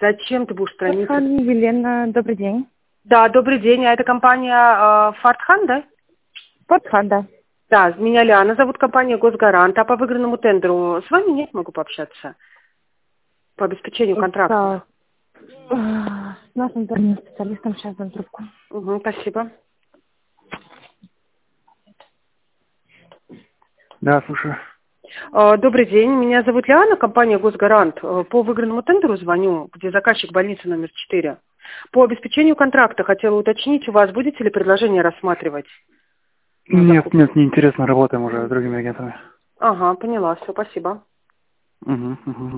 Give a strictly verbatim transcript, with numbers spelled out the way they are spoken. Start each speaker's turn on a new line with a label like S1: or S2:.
S1: Зачем ты будешь страницу?
S2: Фортхан Елена, добрый день.
S1: Да, добрый день. А это компания э, Фортхан, да?
S2: Фортхан, да.
S1: Да, меня Лиана зовут, компания Госгарант. А по выигранному тендеру с вами нет, могу пообщаться? По обеспечению контракта.
S2: Это... С нашим интерным специалистом сейчас дам трубку.
S1: Угу, спасибо.
S3: Да, слушаю.
S1: Э, Добрый день, меня зовут Лиана, компания Госгарант. Э, По выигранному тендеру звоню, где заказчик больницы номер четыре. По обеспечению контракта хотела уточнить, у вас будете ли предложение рассматривать?
S3: Нет, нет, не интересно, работаем уже с другими агентами.
S1: Ага, поняла, все, спасибо.
S3: Угу, угу.